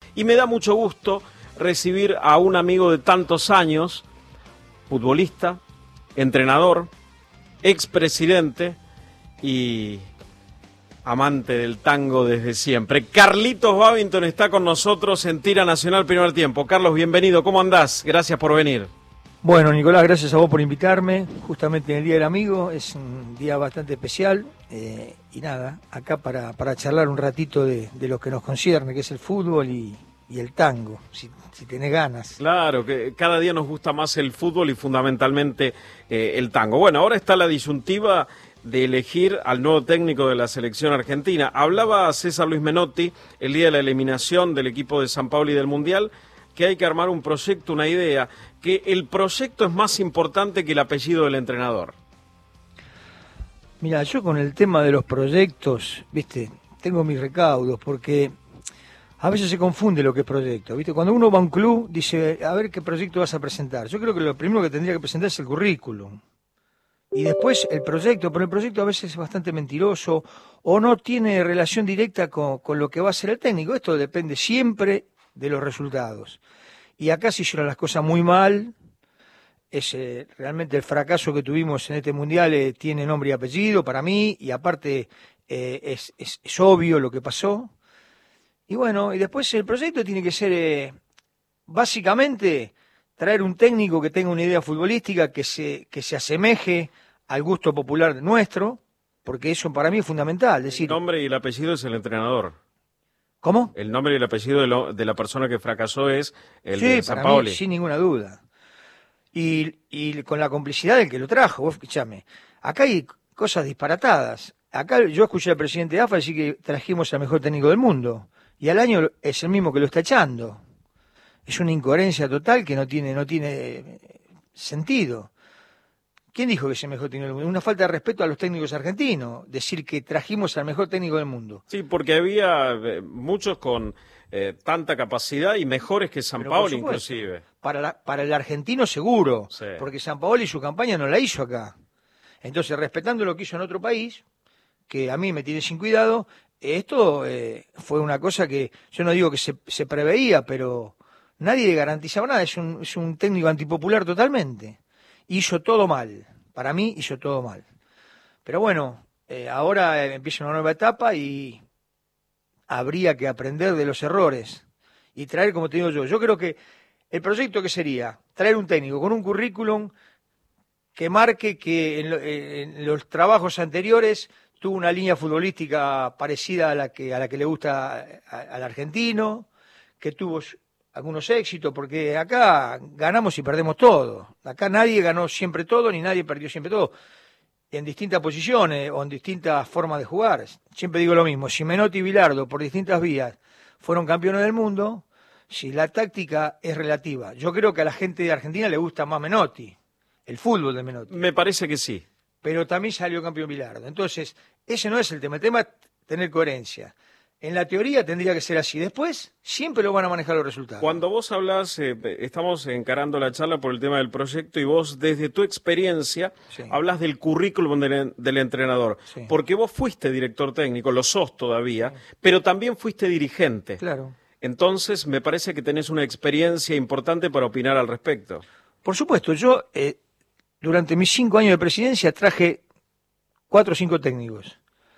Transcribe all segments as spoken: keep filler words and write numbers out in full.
Y me da mucho gusto recibir a un amigo de tantos años, futbolista, entrenador, expresidente y amante del tango desde siempre. Carlitos Babington está con nosotros en Tira Nacional Primer Tiempo. Carlos, bienvenido, ¿cómo andás? Gracias por venir. Bueno, Nicolás, gracias a vos por invitarme, justamente en el Día del Amigo, es un día bastante especial, eh, y nada, acá para, para charlar un ratito de, de lo que nos concierne, que es el fútbol y, y el tango, si, si tenés ganas. Claro, que cada día nos gusta más el fútbol y fundamentalmente eh, el tango. Bueno, ahora está la disyuntiva de elegir al nuevo técnico de la selección argentina. Hablaba César Luis Menotti el día de la eliminación del equipo de San Paoli del Mundial, que hay que armar un proyecto, una idea, que el proyecto es más importante que el apellido del entrenador. Mira, yo con el tema de los proyectos, viste, tengo mis recaudos, porque a veces se confunde lo que es proyecto, viste. Cuando uno va a un club, dice, a ver qué proyecto vas a presentar. Yo creo que lo primero que tendría que presentar es el currículum. Y después el proyecto, pero el proyecto a veces es bastante mentiroso o no tiene relación directa con, con lo que va a hacer el técnico. Esto depende siempre de los resultados. Y acá se hicieron las cosas muy mal. Es, eh, realmente el fracaso que tuvimos en este mundial eh, tiene nombre y apellido para mí, y aparte eh, es, es, es obvio lo que pasó. Y bueno, y después el proyecto tiene que ser eh, básicamente traer un técnico que tenga una idea futbolística que se, que se asemeje al gusto popular nuestro, porque eso para mí es fundamental. Decir, el nombre y el apellido es el entrenador. ¿Cómo? El nombre y el apellido de, lo, de la persona que fracasó es el sí, de San para Paoli. Mí, sin ninguna duda. Y, y con la complicidad del que lo trajo, vos escuchame, acá hay cosas disparatadas. Acá yo escuché al presidente de A F A decir que trajimos al mejor técnico del mundo, y al año es el mismo que lo está echando. Es una incoherencia total que no tiene, no tiene sentido. ¿Quién dijo que es el mejor técnico del mundo? Una falta de respeto a los técnicos argentinos, decir que trajimos al mejor técnico del mundo. Sí, porque había eh, muchos con eh, tanta capacidad y mejores que San Paoli inclusive. Para, la, para el argentino seguro, sí. Porque San Paoli su campaña no la hizo acá. Entonces, respetando lo que hizo en otro país, que a mí me tiene sin cuidado, esto eh, fue una cosa que yo no digo que se, se preveía, pero nadie garantizaba nada. Es un, es un técnico antipopular totalmente. Hizo todo mal. Para mí hizo todo mal. Pero bueno, eh, ahora eh, empieza una nueva etapa y habría que aprender de los errores y traer, como te digo yo, yo creo que el proyecto que sería traer un técnico con un currículum que marque que en, lo, en los trabajos anteriores tuvo una línea futbolística parecida a la que, a la que le gusta a, al argentino, que tuvo algunos éxitos, porque acá ganamos y perdemos todo. Acá nadie ganó siempre todo, ni nadie perdió siempre todo. En distintas posiciones o en distintas formas de jugar. Siempre digo lo mismo, si Menotti y Bilardo por distintas vías fueron campeones del mundo, si la táctica es relativa. Yo creo que a la gente de Argentina le gusta más Menotti, el fútbol de Menotti. Me parece que sí. Pero también salió campeón Bilardo. Entonces, ese no es el tema. El tema es tener coherencia. En la teoría tendría que ser así. Después, siempre lo van a manejar los resultados. Cuando vos hablas, eh, estamos encarando la charla por el tema del proyecto y vos, desde tu experiencia, sí. hablas del currículum del, del entrenador. Sí. Porque vos fuiste director técnico, lo sos todavía, sí. pero también fuiste dirigente. Claro. Entonces, me parece que tenés una experiencia importante para opinar al respecto. Por supuesto, yo, eh, durante mis cinco años de presidencia, traje cuatro o cinco técnicos.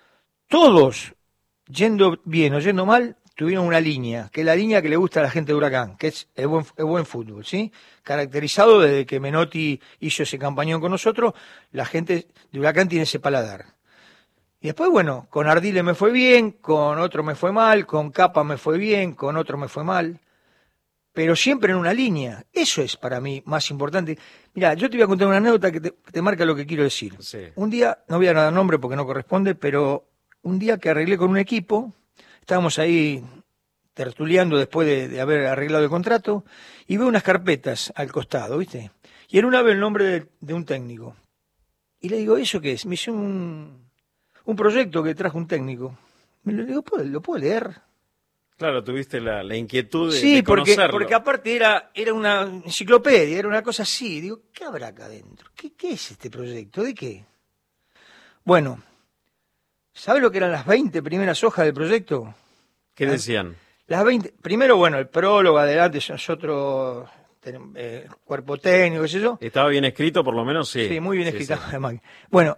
Todos, yendo bien o yendo mal, tuvieron una línea, que es la línea que le gusta a la gente de Huracán, que es el buen, el buen fútbol, ¿sí? Caracterizado desde que Menotti hizo ese campañón con nosotros, la gente de Huracán tiene ese paladar. Y después, bueno, con Ardile me fue bien, con otro me fue mal, con Capa me fue bien, con otro me fue mal, pero siempre en una línea. Eso es para mí más importante. Mirá, yo te voy a contar una anécdota que te, que te marca lo que quiero decir. Sí. Un día, no voy a dar nombre porque no corresponde, pero un día que arreglé con un equipo, estábamos ahí tertuleando después de, de haber arreglado el contrato, y veo unas carpetas al costado, ¿viste? Y en una veo el nombre de, de un técnico. Y le digo, ¿eso qué es? Me hizo un, un proyecto que trajo un técnico. Me lo digo, ¿puedo, ¿lo puedo leer? Claro, tuviste la, la inquietud de, sí, de conocerlo. Sí, porque, porque aparte era, era una enciclopedia, era una cosa así. Digo, ¿qué habrá acá adentro? ¿Qué, qué es este proyecto? ¿De qué? Bueno, ¿sabe lo que eran las veinte primeras hojas del proyecto? ¿Qué decían? las veinte, primero, bueno, el prólogo, adelante, nosotros, eh, cuerpo técnico, qué sé yo. ¿Estaba bien escrito, por lo menos? Sí. Sí, muy bien sí, escrito. Sí. Bueno,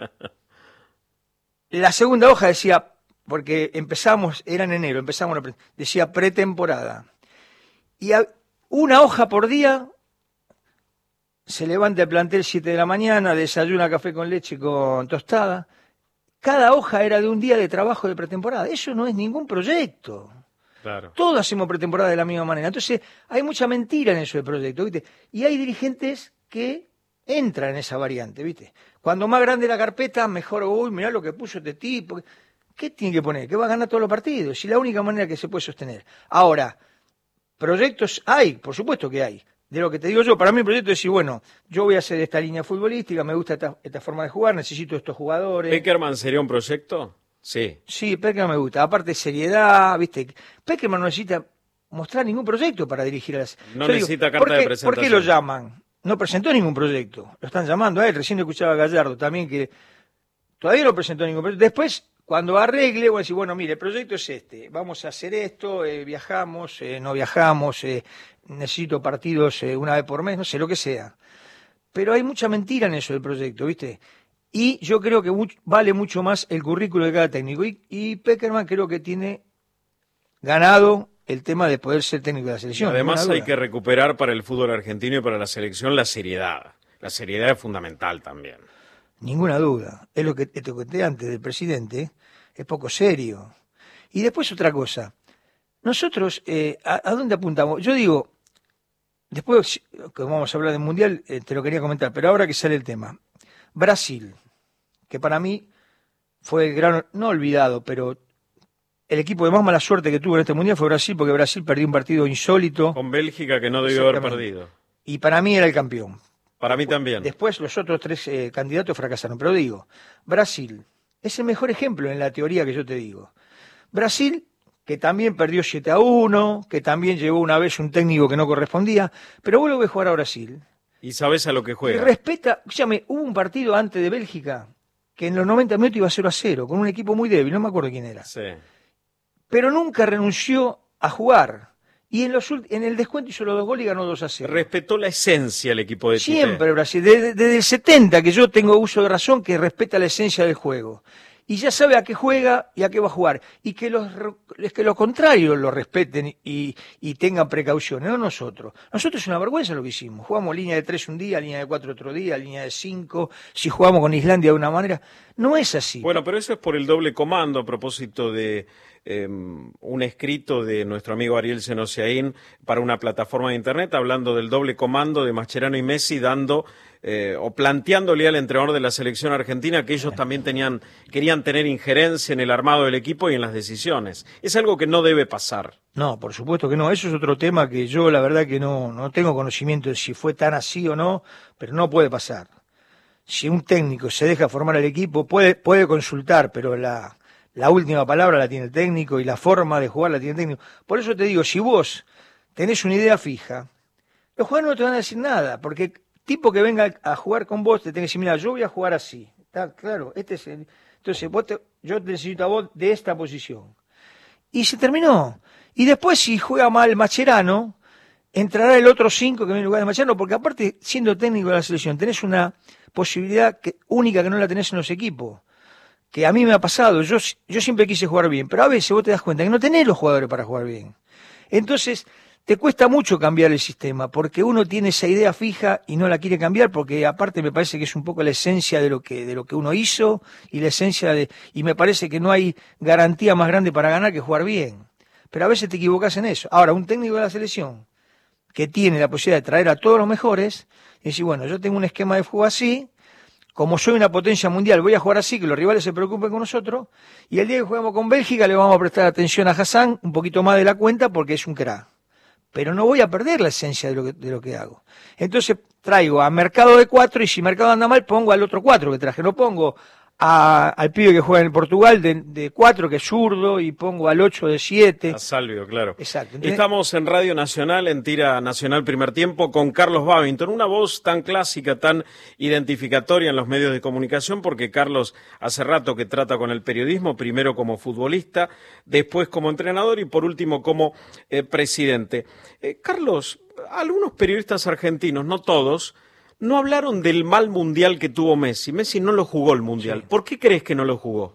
la segunda hoja decía, porque empezamos, era en enero, empezamos, decía pretemporada. Y a, una hoja por día, se levanta el plantel siete de la mañana, desayuna café con leche con tostada. Cada hoja era de un día de trabajo de pretemporada. Eso no es ningún proyecto. Claro. Todos hacemos pretemporada de la misma manera. Entonces, hay mucha mentira en eso de proyecto, ¿viste? Y hay dirigentes que entran en esa variante, ¿viste? Cuando más grande la carpeta, mejor, uy, mirá lo que puso este tipo. ¿Qué tiene que poner? Que va a ganar todos los partidos. Y la única manera que se puede sostener. Ahora, proyectos hay, por supuesto que hay. De lo que te digo yo, para mí el proyecto es decir, bueno, yo voy a hacer esta línea futbolística, me gusta esta, esta forma de jugar, necesito estos jugadores. ¿Peckerman sería un proyecto? Sí. Sí, Peckerman me gusta. Aparte, seriedad, ¿viste? Peckerman no necesita mostrar ningún proyecto para dirigir a las... No yo necesita digo, carta ¿por qué, de presentación. ¿Por qué lo llaman? No presentó ningún proyecto. Lo están llamando a él. Recién escuchaba a Gallardo también que todavía no presentó ningún proyecto. Después, cuando arregle, voy a decir, bueno, mire, el proyecto es este. Vamos a hacer esto, eh, viajamos, eh, no viajamos, eh, necesito partidos eh, una vez por mes, no sé, lo que sea. Pero hay mucha mentira en eso del proyecto, ¿viste? Y yo creo que much, vale mucho más el currículo de cada técnico. Y, y Peckerman creo que tiene ganado el tema de poder ser técnico de la selección. Además hay que recuperar para el fútbol argentino y para la selección la seriedad. La seriedad es fundamental también. Ninguna duda. Es lo que te conté antes del presidente. Es poco serio. Y después otra cosa. Nosotros, eh, ¿a, ¿a dónde apuntamos? Yo digo, después que vamos a hablar del Mundial, eh, te lo quería comentar, pero ahora que sale el tema. Brasil, que para mí fue el gran, no olvidado, pero el equipo de más mala suerte que tuvo en este Mundial fue Brasil, porque Brasil perdió un partido insólito. Con Bélgica, que no debió haber perdido. Y para mí era el campeón. Para mí también. Después los otros tres eh, candidatos fracasaron. Pero digo, Brasil es el mejor ejemplo en la teoría que yo te digo. Brasil, que también perdió siete a uno, que también llevó una vez un técnico que no correspondía, pero vos lo ves jugar a Brasil. Y sabes a lo que juega. Y respeta, escúchame, hubo un partido antes de Bélgica que en los noventa minutos iba cero a cero, con un equipo muy débil, no me acuerdo quién era. Sí. Pero nunca renunció a jugar. Y en, los, en el descuento hizo los dos goles y ganó dos a cero. Respetó la esencia el equipo de Tite. Siempre Brasil, desde, desde el setenta que yo tengo uso de razón, que respeta la esencia del juego. Y ya sabe a qué juega y a qué va a jugar. Y que los, que los contrarios lo respeten y, y tengan precauciones, no nosotros. Nosotros es una vergüenza lo que hicimos. Jugamos línea de tres un día, línea de cuatro otro día, línea de cinco. Si jugamos con Islandia de una manera, no es así. Bueno, pero eso es por el doble comando a propósito de eh, un escrito de nuestro amigo Ariel Senosiaín para una plataforma de internet hablando del doble comando de Mascherano y Messi, dando eh, o planteándole al entrenador de la selección argentina que ellos también tenían, querían tener injerencia en el armado del equipo y en las decisiones. Es algo que no debe pasar. No, por supuesto que no. Eso es otro tema que yo la verdad que no, no tengo conocimiento de si fue tan así o no, pero no puede pasar. Si un técnico se deja formar el equipo, puede, puede consultar, pero la, la última palabra la tiene el técnico y la forma de jugar la tiene el técnico. Por eso te digo, si vos tenés una idea fija, los jugadores no te van a decir nada, porque tipo que venga a jugar con vos te tenés que decir, mira, yo voy a jugar así. ¿Está claro? Este es el... Entonces, vos te... yo te necesito a vos de esta posición. Y se terminó. Y después, si juega mal Mascherano, entrará el otro cinco que viene en lugar de Mascherano, porque aparte, siendo técnico de la selección, tenés una posibilidad que, única que no la tenés en los equipos, que a mí me ha pasado. Yo, yo siempre quise jugar bien, pero a veces vos te das cuenta que no tenés los jugadores para jugar bien. Entonces, te cuesta mucho cambiar el sistema, porque uno tiene esa idea fija y no la quiere cambiar, porque aparte me parece que es un poco la esencia de lo que, de lo que uno hizo, y la esencia de, y me parece que no hay garantía más grande para ganar que jugar bien. Pero a veces te equivocás en eso. Ahora, un técnico de la selección que tiene la posibilidad de traer a todos los mejores, y decir, bueno, yo tengo un esquema de juego así, como soy una potencia mundial, voy a jugar así, que los rivales se preocupen con nosotros, y el día que jugamos con Bélgica le vamos a prestar atención a Hassan, un poquito más de la cuenta, porque es un crack. Pero no voy a perder la esencia de lo que, de lo que hago. Entonces traigo a Mercado de cuatro, y si Mercado anda mal, pongo al otro cuatro que traje. No pongo a, al pibe que juega en el Portugal de, de cuatro, que es zurdo, y pongo al ocho de siete. A Salvio, claro. Exacto. ¿Entendés? Estamos en Radio Nacional, en Tira Nacional Primer Tiempo, con Carlos Babington, una voz tan clásica, tan identificatoria en los medios de comunicación, porque Carlos hace rato que trata con el periodismo, primero como futbolista, después como entrenador y por último como eh, presidente. Eh, Carlos, algunos periodistas argentinos, no todos, no hablaron del mal mundial que tuvo Messi. Messi no lo jugó el mundial. Sí. ¿Por qué crees que no lo jugó?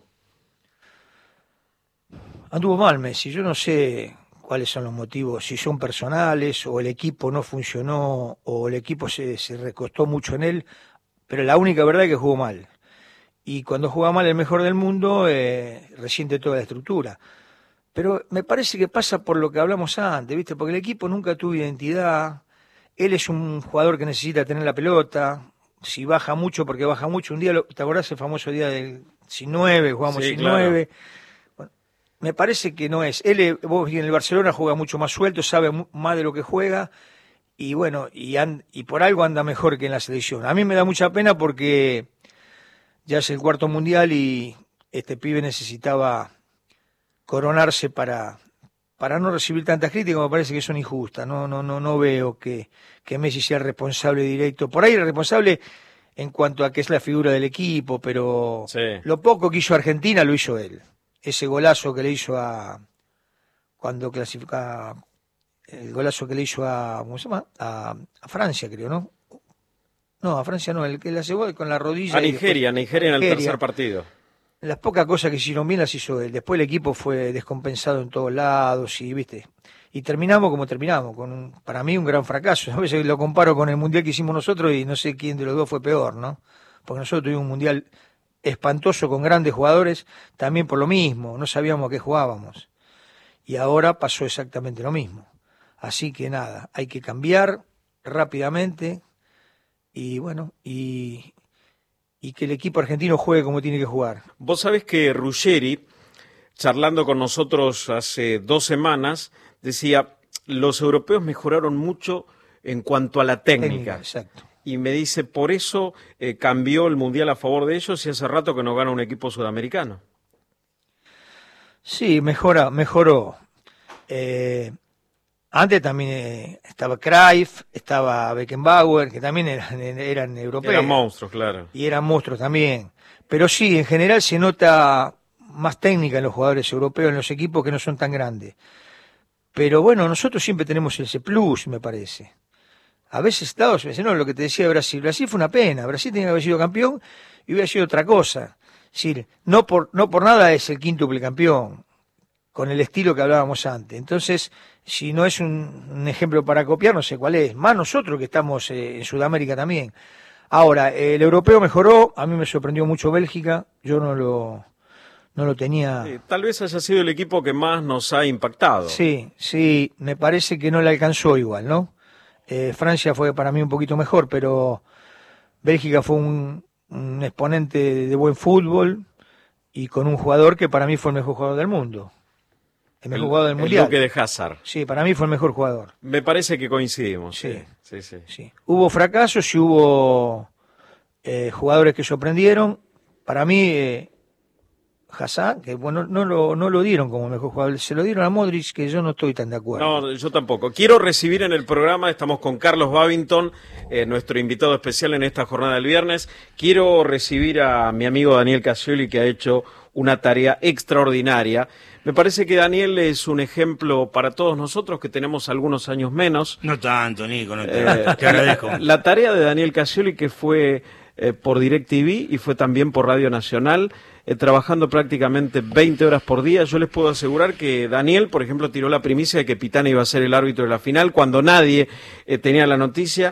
Anduvo mal Messi. Yo no sé cuáles son los motivos, si son personales o el equipo no funcionó o el equipo se, se recostó mucho en él, pero la única verdad es que jugó mal. Y cuando juega mal el mejor del mundo, eh, resiente toda la estructura. Pero me parece que pasa por lo que hablamos antes, ¿viste? Porque el equipo nunca tuvo identidad. Él es un jugador que necesita tener la pelota, si baja mucho, porque baja mucho. Un día, ¿te acordás el famoso día del sin nueve? Jugamos sí, sin claro. nueve. Bueno, me parece que no es. Él, vos en el Barcelona juega mucho más suelto, sabe más de lo que juega, y bueno, y, and, y por algo anda mejor que en la selección. A mí me da mucha pena porque ya es el cuarto mundial y este pibe necesitaba coronarse para... para no recibir tantas críticas. Me parece que son injustas. No, no, no, no veo que, que Messi sea el responsable directo. Por ahí el responsable en cuanto a que es la figura del equipo, pero sí. Lo poco que hizo Argentina lo hizo él. Ese golazo que le hizo a cuando clasifica, el golazo que le hizo a ¿cómo se llama? A, a Francia, creo, ¿no? No, a Francia no, el que la llevó con la rodilla. A Nigeria, después, Nigeria en el Nigeria. tercer partido. Las pocas cosas que hicieron bien las hizo él. Después el equipo fue descompensado en todos lados y, viste, y terminamos como terminamos, con un, para mí un gran fracaso. A veces lo comparo con el mundial que hicimos nosotros y no sé quién de los dos fue peor, ¿no? Porque nosotros tuvimos un mundial espantoso con grandes jugadores, también por lo mismo, no sabíamos a qué jugábamos. Y ahora pasó exactamente lo mismo. Así que nada, hay que cambiar rápidamente y bueno, y... y que el equipo argentino juegue como tiene que jugar. Vos sabés que Ruggeri, charlando con nosotros hace dos semanas, decía, los europeos mejoraron mucho en cuanto a la técnica. Técnica, exacto. Y me dice, por eso eh, cambió el Mundial a favor de ellos y hace rato que no gana un equipo sudamericano. Sí, mejora, mejoró. Eh, antes también eh, estaba Cruyff, estaba Beckenbauer, que también eran, eran europeos. Eran monstruos, claro. Y eran monstruos también. Pero sí, en general se nota más técnica en los jugadores europeos, en los equipos que no son tan grandes. Pero bueno, nosotros siempre tenemos ese plus, me parece. A veces Estados Unidos, no, lo que te decía de Brasil, Brasil fue una pena, Brasil tenía que haber sido campeón y hubiera sido otra cosa. Es decir, no por, no por nada es el quíntuple campeón, con el estilo que hablábamos antes. Entonces, si no es un, un ejemplo para copiar, no sé cuál es. Más nosotros que estamos eh, en Sudamérica también. Ahora, el europeo mejoró, a mí me sorprendió mucho Bélgica, yo no lo, no lo tenía... Sí, tal vez haya sido el equipo que más nos ha impactado. Sí, sí, me parece que no le alcanzó igual, ¿no? Eh, Francia fue para mí un poquito mejor, pero Bélgica fue un, un exponente de buen fútbol y con un jugador que para mí fue el mejor jugador del mundo. El mejor el, jugador del mundial. El Duque de Hazard. Sí, para mí fue el mejor jugador. Me parece que coincidimos. Sí, sí, sí. sí. sí. Hubo fracasos y hubo eh, jugadores que sorprendieron. Para mí, eh, Hazard, que bueno, no lo, no lo dieron como mejor jugador, se lo dieron a Modric, que yo no estoy tan de acuerdo. No, yo tampoco. Quiero recibir en el programa, estamos con Carlos Babington, eh, nuestro invitado especial en esta jornada del viernes. Quiero recibir a mi amigo Daniel Casioli, que ha hecho una tarea extraordinaria. Me parece que Daniel es un ejemplo para todos nosotros que tenemos algunos años menos. No tanto, Nico, no te, Eh, te agradezco. La tarea de Daniel Casioli, que fue eh, por DirecTV y fue también por Radio Nacional, eh, trabajando prácticamente veinte horas por día. Yo les puedo asegurar que Daniel, por ejemplo, tiró la primicia de que Pitana iba a ser el árbitro de la final cuando nadie eh, tenía la noticia.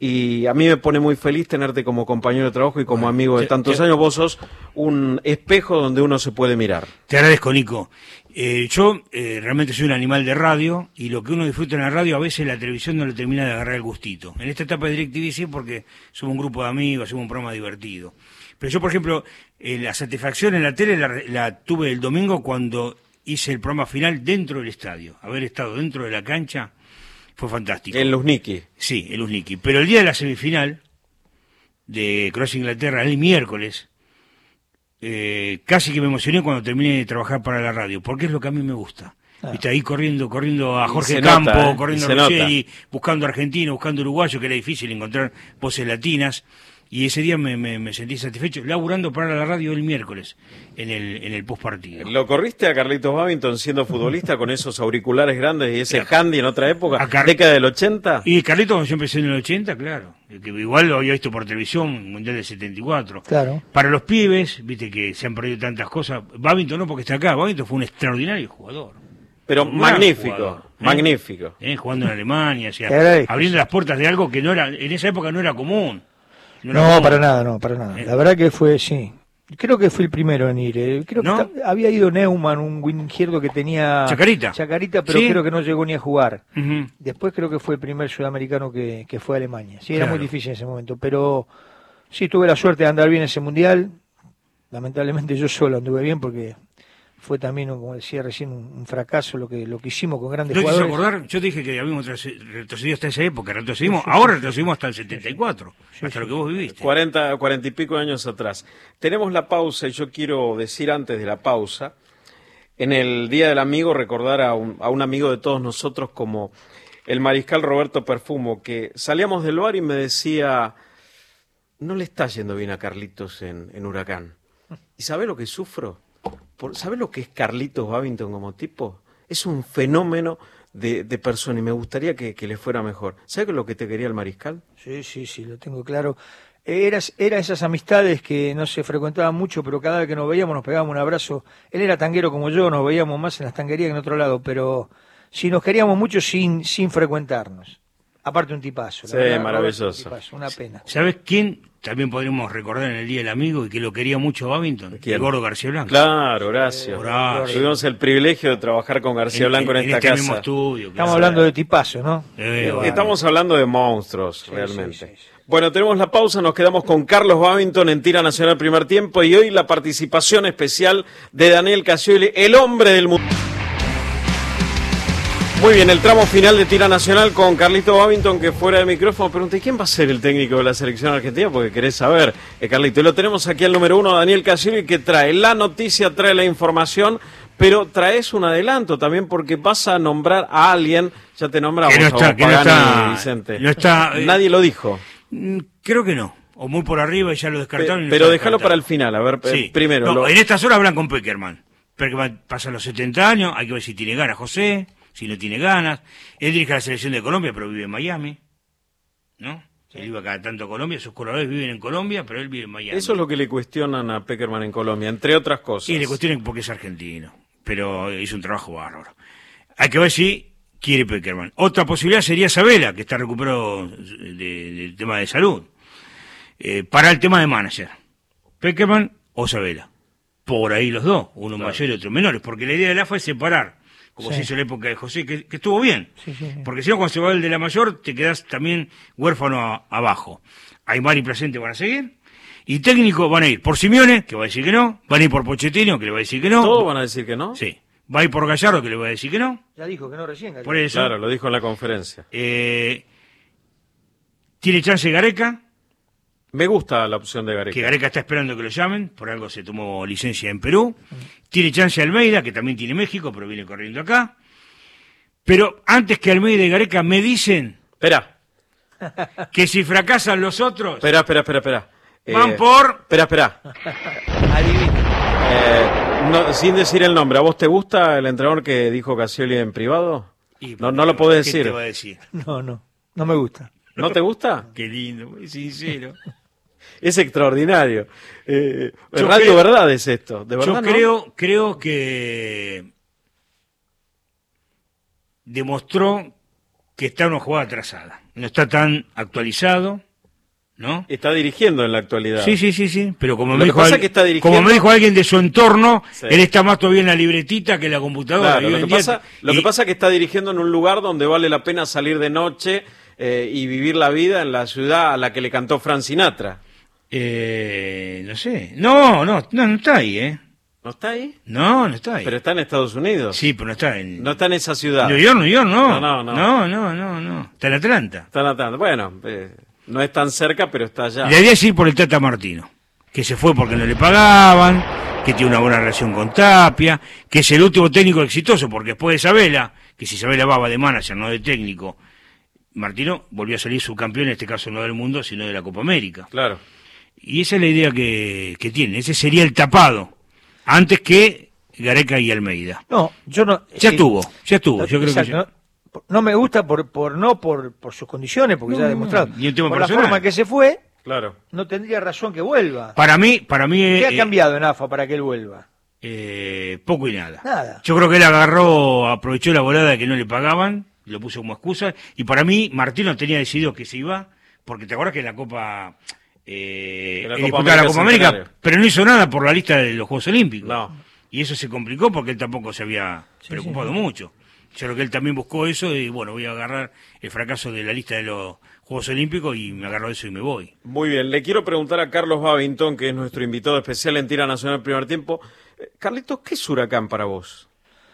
Y a mí me pone muy feliz tenerte como compañero de trabajo y como Bueno, amigo de te- tantos te- años. Vos sos un espejo donde uno se puede mirar. Te agradezco, Nico. Eh, yo eh, realmente soy un animal de radio y lo que uno disfruta en la radio a veces la televisión no le termina de agarrar el gustito. En esta etapa de DirecTV sí, porque somos un grupo de amigos, hacemos un programa divertido. Pero yo, por ejemplo, eh, la satisfacción en la tele la, la tuve el domingo cuando hice el programa final dentro del estadio. Haber estado dentro de la cancha fue fantástico. En Luzniki. Sí, el Uzniki. Pero el día de la semifinal de Croacia-Inglaterra, el miércoles, eh, casi que me emocioné cuando terminé de trabajar para la radio, porque es lo que a mí me gusta. Ah. Viste, ahí corriendo, corriendo a Jorge Campo, nota, ¿eh? corriendo a Ruggeri, buscando argentino, buscando uruguayo, que era difícil encontrar voces latinas. Y ese día me, me, me sentí satisfecho, laburando para la radio el miércoles, en el, en el postpartido. ¿Lo corriste a Carlitos Babington siendo futbolista con esos auriculares grandes y ese claro. handy en otra época, Car... década del ochenta? Y Carlitos yo empecé en el ochenta, claro. Que igual lo había visto por televisión, Mundial del setenta y cuatro. Claro. Para los pibes, viste que se han perdido tantas cosas. Babington no porque está acá, Babington fue un extraordinario jugador. Pero magnífico, jugador, ¿eh? magnífico. ¿Eh? Jugando en Alemania, o sea, abriendo las puertas de algo que no era, en esa época no era común. No, no para nada, no, para nada. La verdad que fue, sí. Creo que fue el primero en ir. Eh. Creo ¿No? que había ido Neumann, un izquierdo que tenía... Chacarita. Chacarita, pero ¿Sí? creo que no llegó ni a jugar. Uh-huh. Después creo que fue el primer sudamericano que, que fue a Alemania. Sí, era claro. muy difícil en ese momento, pero sí, tuve la suerte de andar bien en ese mundial. Lamentablemente yo solo anduve bien porque... fue también, como decía recién, un fracaso lo que lo que hicimos con grandes ¿No jugadores. ¿No acordar? Yo te dije que habíamos retrocedido hasta esa época, retrocedimos, sí, sí, ahora retrocedimos hasta el setenta y cuatro, sí, hasta sí. lo que vos viviste. cuarenta, cuarenta y pico años atrás. Tenemos la pausa y yo quiero decir antes de la pausa, en el Día del Amigo, recordar a un, a un amigo de todos nosotros como el mariscal Roberto Perfumo, que salíamos del bar y me decía, no le está yendo bien a Carlitos en, en Huracán. ¿Y sabe lo que sufro? ¿Sabe lo que es Carlitos Babington como tipo? Es un fenómeno de, de persona y me gustaría que, que le fuera mejor. ¿Sabe lo que te quería el mariscal? Sí, sí, sí, lo tengo claro. Era, era esas amistades que no se frecuentaban mucho, pero cada vez que nos veíamos nos pegábamos un abrazo. Él era tanguero como yo, nos veíamos más en las tanguerías que en otro lado, pero sí nos queríamos mucho sin, sin frecuentarnos. Aparte un tipazo. Sí, verdad, maravilloso. Un tipazo, una pena. ¿Sabes quién también podríamos recordar en el Día del Amigo y que lo quería mucho Babington? ¿Quién? El Gordo García Blanco. Claro, Horacio. Horacio. Tuvimos el privilegio de trabajar con García en, Blanco en, en esta este casa. Mismo estudio, Estamos claro. hablando de tipazos, ¿no? Eh, bueno. Estamos hablando de monstruos, sí, realmente. Sí, sí, sí. Bueno, tenemos la pausa, nos quedamos con Carlos Babington en Tira Nacional Primer Tiempo y hoy la participación especial de Daniel Casioli, el hombre del mundo. Muy bien, el tramo final de Tira Nacional con Carlito Babington, que fuera de micrófono pregunté, ¿quién va a ser el técnico de la selección argentina? Porque querés saber, eh, Carlito. Y lo tenemos aquí al número uno, Daniel Casioli, que trae la noticia, trae la información, pero traes un adelanto también porque vas a nombrar a alguien, ya te nombramos, que no está, a que no está, Vicente. No está, eh, Nadie lo dijo. Creo que no, o muy por arriba y ya lo descartaron. Pe y pero no déjalo para el final, a ver, sí. eh, primero. No, lo... En estas horas hablan con Peckerman. Peckerman pasa los setenta años, hay que ver si tiene ganas José, si no tiene ganas. Él dirige a la selección de Colombia, pero vive en Miami, ¿no? Sí. Él iba cada tanto a Colombia, sus colaboradores viven en Colombia, pero él vive en Miami. Eso es lo que le cuestionan a Peckerman en Colombia, entre otras cosas. Sí, le cuestionan porque es argentino, pero hizo un trabajo bárbaro. Hay que ver si quiere Peckerman. Otra posibilidad sería Sabela, que está recuperado del de tema de salud. Eh, para el tema de manager, Peckerman o Sabela. Por ahí los dos, uno claro. mayor y otro menores, porque la idea de la fue separar, como sí. se hizo en la época de José, que, que estuvo bien. Sí, sí, sí. Porque si no, cuando se va el de la mayor, te quedás también huérfano a, abajo. Aymar y Presente van a seguir. Y técnico van a ir por Simeone, que va a decir que no. Van a ir por Pochettino, que le va a decir que no. ¿Todos van a decir que no? Sí. Va a ir por Gallardo, que le va a decir que no. Ya dijo que no recién. Gallardo. Por eso. Claro, lo dijo en la conferencia. Eh, Tiene chance Gareca. Me gusta la opción de Gareca. Que Gareca está esperando que lo llamen, por algo se tomó licencia en Perú. Mm. Tiene chance Almeida, que también tiene México, pero viene corriendo acá. Pero antes que Almeida y Gareca me dicen... Espera. Que si fracasan los otros... Espera, espera, espera, espera. Van eh, por... Espera, espera. eh, no, sin decir el nombre, ¿a vos te gusta el entrenador que dijo Casioli en privado? Y, no, no lo podés decir. ¿Qué te va a decir? No, no, no me gusta. ¿No te gusta? Qué lindo, muy sincero. Es extraordinario. Eh, Radio creo, Verdad es esto, de verdad. Yo ¿no? creo, creo que demostró que está una jugada atrasada. No está tan actualizado, ¿no? Está dirigiendo en la actualidad. Sí, sí, sí, sí. Pero como, Lo me que dijo, pasa al, que está dirigiendo... como me dijo alguien de su entorno, sí. él está más todavía en la libretita que en la computadora. Claro, lo, que pasa, y... lo que pasa es que está dirigiendo en un lugar donde vale la pena salir de noche eh, y vivir la vida en la ciudad a la que le cantó Frank Sinatra. Eh, no sé. No, no, no, no está ahí, ¿eh? ¿No está ahí? No, no está ahí. Pero está en Estados Unidos. Sí, pero no está en... No está en esa ciudad. New York, New York, no. No, no, no. No, no, no, no. Está en Atlanta. Está en Atlanta. Bueno, eh, no es tan cerca, pero está allá. La idea es ir por el Tata Martino, que se fue porque no le pagaban, que tiene una buena relación con Tapia, que es el último técnico exitoso, porque después de Isabela, que si Isabela va de manager, no de técnico, Martino volvió a salir subcampeón, en este caso no del mundo, sino de la Copa América. Claro. Y esa es la idea que, que tiene, ese sería el tapado, antes que Gareca y Almeida. No, yo no... Ya sí, estuvo, ya estuvo, yo creo exacto, que ya. No, no me gusta por, por no por, por sus condiciones, porque No, ya ha no, demostrado. y un tema por personal. la forma que se fue, Claro. no tendría razón que vuelva. Para mí, para mí... ¿Qué eh, ha cambiado en A F A para que él vuelva? Eh, poco y nada. Nada. Yo creo que él agarró, aprovechó la volada de que no le pagaban, lo puso como excusa, y para mí Martino tenía decidido que se iba, porque te acuerdas que en la Copa, eh, En la él Copa disputaba la América Copa América, Centenario. pero no hizo nada por la lista de los Juegos Olímpicos. No. Y eso se complicó porque él tampoco se había Sí, preocupado sí. mucho. Yo creo que él también buscó eso y bueno, voy a agarrar el fracaso de la lista de los Juegos Olímpicos y me agarro eso y me voy. Muy bien, le quiero preguntar a Carlos Babington, que es nuestro invitado especial en Tira Nacional Primer Tiempo. Eh, Carlitos, ¿qué es Huracán para vos?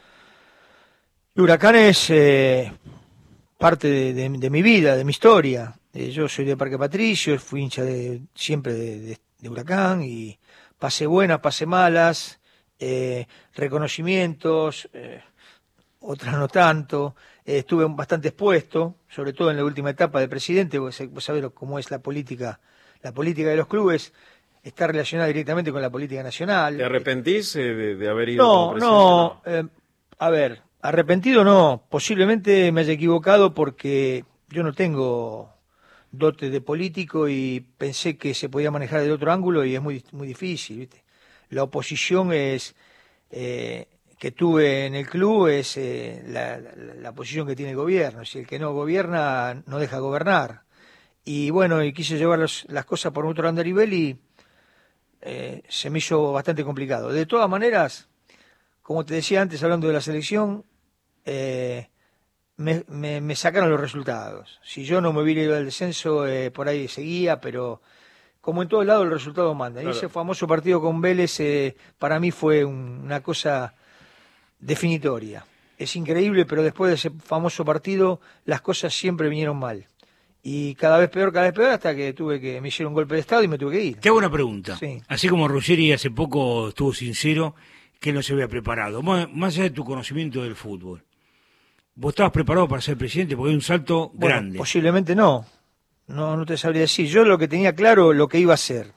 El Huracán es eh, parte de, de- de mi vida, de mi historia. Eh, yo soy de Parque Patricio, fui hincha de, siempre de, de- de Huracán y pasé buenas, pasé malas, eh, reconocimientos, eh, otras no tanto. Eh, estuve bastante expuesto, sobre todo en la última etapa de presidente, vos, vos sabés lo- cómo es la política, la política de los clubes está relacionada directamente con la política nacional. ¿Te arrepentís eh, de, de haber ido No, como presidente? no, eh, a ver, arrepentido no, posiblemente me haya equivocado porque yo no tengo dote de político y pensé que se podía manejar de otro ángulo y es muy, muy difícil, ¿viste? La oposición es eh, que tuve en el club es eh, la, la- la posición que tiene el gobierno, si el que no gobierna no deja gobernar. Y bueno, y quise llevar los- las cosas por otro andarivel y eh, se me hizo bastante complicado. De todas maneras, como te decía antes, hablando de la selección, eh, me, me- me sacaron los resultados. Si yo no me hubiera ido al descenso, eh, por ahí seguía, pero como en todos lados el resultado manda. Y Claro. ese famoso partido con Vélez eh, para mí fue un- una cosa definitoria. Es increíble, pero después de ese famoso partido las cosas siempre vinieron mal. Y cada vez peor, cada vez peor, hasta que tuve que me hicieron un golpe de estado y me tuve que ir. Te hago una pregunta. Sí. Así como Ruggeri hace poco estuvo sincero que no se había preparado, más más allá de tu conocimiento del fútbol, ¿vos estabas preparado para ser presidente? Porque hay un salto Bueno, grande. posiblemente no. No, no te sabría decir. Yo lo que tenía claro, lo que iba a hacer.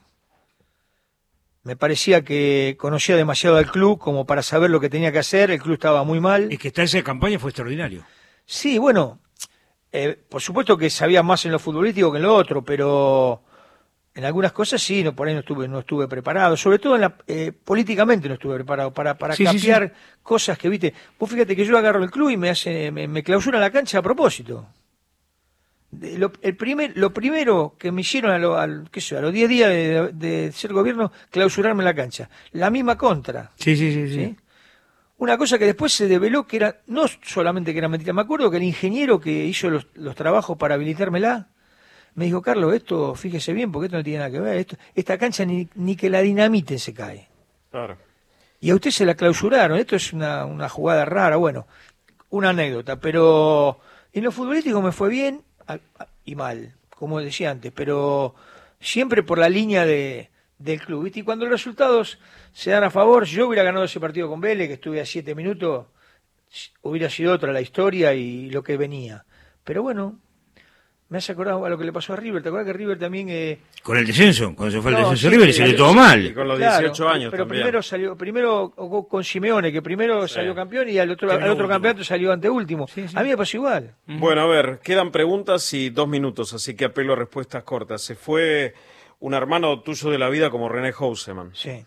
Me parecía que conocía demasiado al club como para saber lo que tenía que hacer. El club estaba muy mal. Es que esta esa campaña fue extraordinario. Sí, bueno, eh, por supuesto que sabía más en lo futbolístico que en lo otro, pero en algunas cosas sí, no, por ahí no estuve, no estuve preparado. Sobre todo en la, eh, políticamente no estuve preparado para, para Sí, sí, cambiar sí. cosas que, viste. Vos fíjate que yo agarro el club y me hace, me, me clausuran la cancha a propósito. De- Lo, el primer, lo primero que me hicieron a, lo- al- qué sé yo, a los diez días de, de ser gobierno, clausurarme la cancha. La misma contra. Sí, sí, sí, sí. ¿sí? Una cosa que después se develó que era, no solamente que era mentira, me acuerdo que el ingeniero que hizo los, los trabajos para habilitármela, me dijo, Carlos, esto, fíjese bien, porque esto no tiene nada que ver, esto, esta cancha ni, ni que la dinamiten se cae. Claro. Y a usted se la clausuraron, esto es una, una jugada rara, bueno, una anécdota, pero en lo futbolístico me fue bien a- a- y mal, como decía antes, pero siempre por la línea de, del club, ¿viste? Y cuando los resultados se dan a favor, si yo hubiera ganado ese partido con Vélez, que estuve a siete minutos, hubiera sido otra la historia y lo que venía. Pero bueno, me hace acordar a lo que le pasó a River, ¿te acuerdas que River también... Eh, Con el descenso, cuando se fue el No, descenso sí, River, y sí, se le sí, todo Y mal. con los Claro, dieciocho años pero también. primero salió primero con Simeone, que primero Sí. salió campeón y al otro, Terminó al otro último. campeonato salió anteúltimo. Sí, sí. A mí me pasó igual. Bueno, a ver, quedan preguntas y dos minutos, así que apelo a respuestas cortas. Se fue un hermano tuyo de la vida como René Houseman. Sí.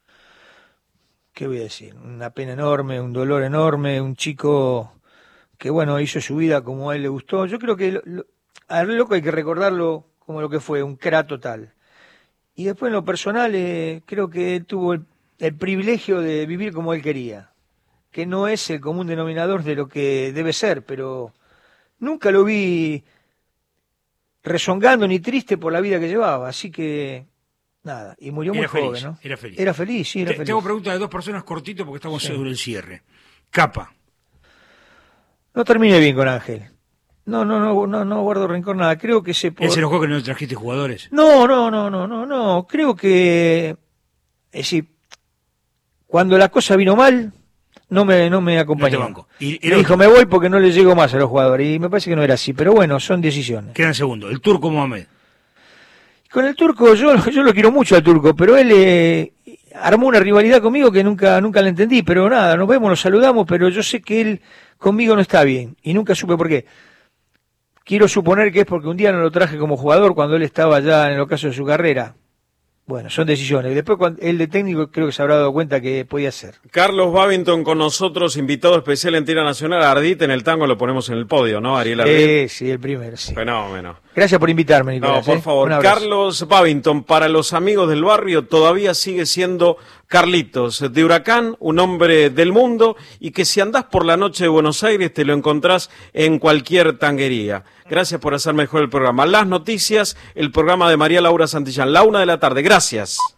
¿Qué voy a decir? Una pena enorme, un dolor enorme, un chico que, bueno, hizo su vida como a él le gustó. Yo creo que lo, lo- al loco hay que recordarlo como lo que fue, un crack total. Y después en lo personal, eh, creo que él tuvo el, el privilegio de vivir como él quería, que no es el común denominador de lo que debe ser, pero nunca lo vi rezongando ni triste por la vida que llevaba, así que nada, y murió muy Era feliz, joven, ¿no? era feliz. Era feliz, sí, era Te, feliz. te hago preguntas de dos personas cortito porque estamos Sí. sobre el cierre. Capa. No terminé bien con Ángel. No, no, no, no, no guardo rencor nada. Creo que se... Por... ¿Él se enojó que no trajiste jugadores? No, no, no, no, no, no. Creo que... Es decir, cuando la cosa vino mal, no me, no me acompañó. No te banco. Y me dijo, me voy porque no le llego más a los jugadores. Y me parece que no era así. Pero bueno, son decisiones. Quedan segundos. El Turco Mohamed. Con el Turco, yo, yo lo quiero mucho al Turco, pero él eh, armó una rivalidad conmigo que nunca, nunca la entendí. Pero nada, nos vemos, nos saludamos, pero yo sé que él conmigo no está bien. Y nunca supe por qué. Quiero suponer que es porque un día no lo traje como jugador cuando él estaba ya en el ocaso de su carrera. Bueno, son decisiones. Después, cuando él de técnico, creo que se habrá dado cuenta que podía ser. Carlos Babington con nosotros, invitado especial en Tira Nacional. Ardit en el tango lo ponemos en el podio, ¿no, Ariel Ardit? Eh, sí, el primero, sí. Fenómeno. Gracias por invitarme, Nicolás. No, por ¿eh? favor. Carlos Babington, para los amigos del barrio, todavía sigue siendo Carlitos de Huracán, un hombre del mundo, y que si andás por la noche de Buenos Aires te lo encontrás en cualquier tanguería. Gracias por hacer mejor el programa. Las noticias, el programa de María Laura Santillán, la una de la tarde. Gracias.